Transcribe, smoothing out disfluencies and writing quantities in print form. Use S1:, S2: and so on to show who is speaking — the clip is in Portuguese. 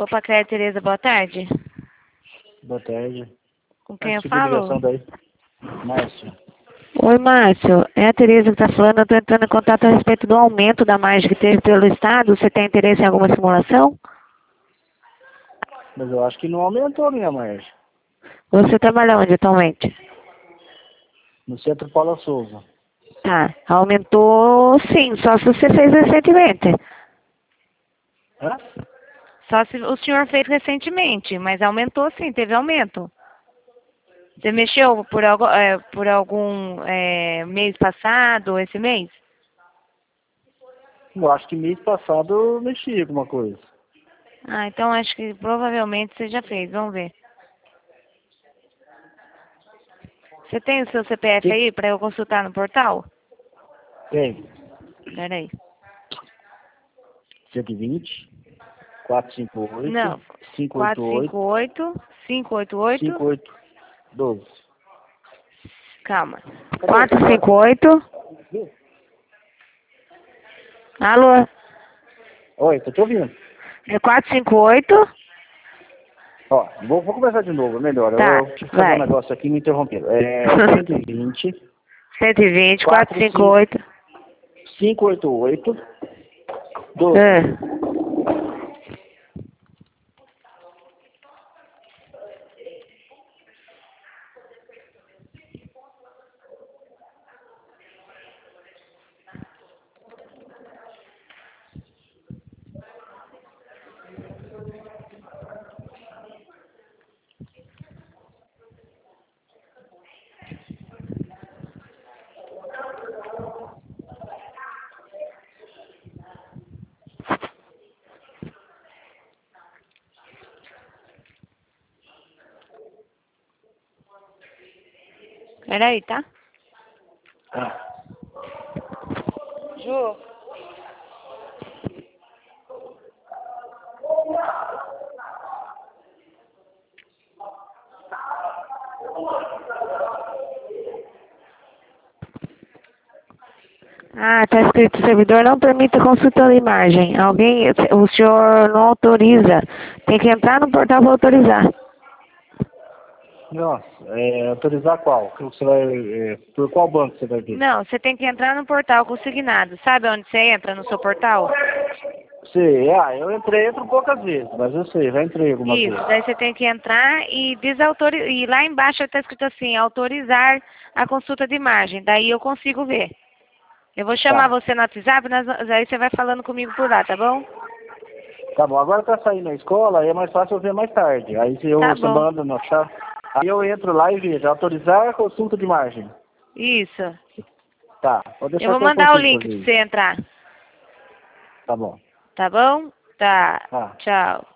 S1: Opa, Cléia Tereza, boa tarde.
S2: Boa tarde.
S1: Com quem eu
S2: Segunda
S1: falo?
S2: ligação daí. Márcio.
S1: Oi, Márcio. É a Tereza que está falando. Eu estou entrando em contato a respeito do aumento da margem que teve pelo Estado. Você tem interesse em alguma simulação?
S2: Mas eu acho que não aumentou a minha margem.
S1: Você trabalha onde atualmente?
S2: No centro Paula Souza.
S1: Tá. Aumentou sim, só se você fez recentemente.
S2: Hã?
S1: Só se o senhor fez recentemente, mas aumentou sim, teve aumento. Você mexeu por algum mês passado, esse mês?
S2: Eu acho que mês passado eu mexi alguma coisa.
S1: Ah, então acho que provavelmente você já fez, vamos ver. Você tem o seu CPF aí para eu consultar no portal?
S2: Tem.
S1: Peraí.
S2: 120, 458,
S1: Não,
S2: 588,
S1: 458,
S2: 5812.
S1: calma.
S2: Cadê?
S1: 458, alô?
S2: Oi, tô te ouvindo.
S1: É 458,
S2: Ó, vou começar de novo, melhor.
S1: tá,
S2: Eu tive que fazer um
S1: vai.
S2: negócio aqui e me interromperam. É 120,
S1: 120, 458.
S2: 588, 12.
S1: É. Peraí, tá?
S2: Ah.
S1: Ju. Ah, tá escrito, servidor não permite consulta de imagem. O senhor não autoriza. Tem que entrar no portal para autorizar.
S2: Nossa, autorizar qual? Que você vai, por qual banco você vai ver?
S1: Não, você tem que entrar no portal consignado. Sabe onde você entra no seu portal?
S2: Sei, eu entro poucas vezes, mas eu sei, já entrei algumas
S1: Isso,
S2: vezes.
S1: daí você tem que entrar e desautorizar. E lá embaixo está escrito assim, autorizar a consulta de imagem. Daí eu consigo ver. Eu vou chamar
S2: Tá,
S1: você no WhatsApp, aí você vai falando comigo por lá, tá bom?
S2: tá bom. Agora tá saindo na escola, aí é mais fácil eu ver mais tarde. Aí se
S1: Tá
S2: você
S1: bom.
S2: manda no chat, aí eu entro lá e vejo, autorizar a consulta de imagem.
S1: Isso.
S2: Tá, pode
S1: Eu
S2: deixar
S1: vou
S2: que eu
S1: mandar o
S2: consigo
S1: link
S2: fazer
S1: para
S2: isso.
S1: você entrar.
S2: Tá bom.
S1: Tá bom? Tá.
S2: Tá.
S1: Tchau.